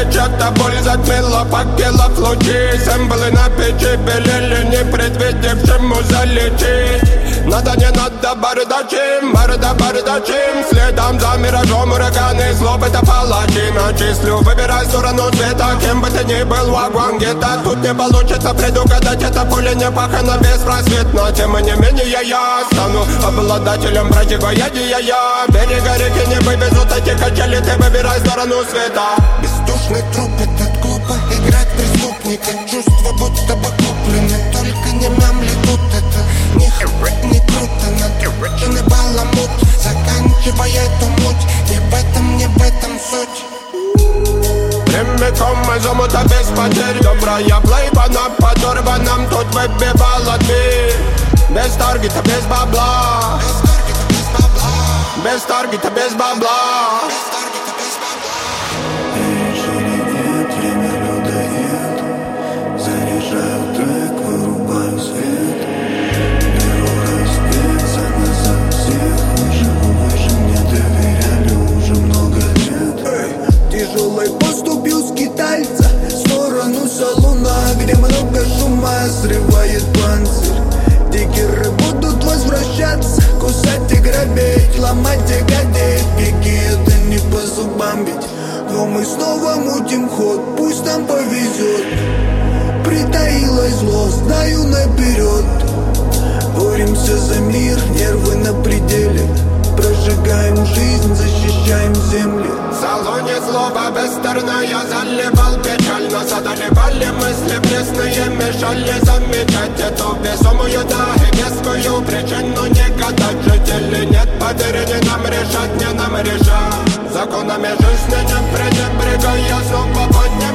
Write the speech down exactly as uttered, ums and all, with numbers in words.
Чья-то боль затмила факелов лучи. Символы на печи белели, не предвидевшему залететь. Надо, не надо, бардачим, барда, бардачим. Следом за миражом ураганы, злоб это палачи. Начислю, выбирай сторону цвета. Кем бы ты ни был, вагон где-то. Тут не получится предугадать, это поле не пахано беспросветно. Тем не менее я стану обладателем противоядия. Я берега реки не вывезут эти качели. Ты выбирай сторону света. Бездушный труп, этот глупо играть преступника. Чувства будто бы куплены, только не мямли тут. Это ни хера не круто, накрученный баламут. Заканчивая эту муть, не в этом, не в этом суть. Прямиком из омута без потерь. Добрая плейба на подорванном тут выбивала дверь. Без таргета, без бабла. Без таргета, без бабла. Тяжелой поступил скитальца в сторону салона, где много шума срывает панцирь. Дикеры будут возвращаться, кусать и грабить, ломать и гадить. Беги, это не по зубам ведь. Но мы снова мутим ход, пусть нам повезет. Притаилось зло, знаю наперед. Боремся за мир, нервы на пределе. Прожигаем жизнь, защищаем земли. В салоне злоба бестерная заливал печаль. Нас одолевали мысли пресные, мешали замечать эту весомую, да и вескую причину не гадать. Жители нет поверь, не нам решать, не нам решать. Законами жизни не пренебрегая, снова поднять.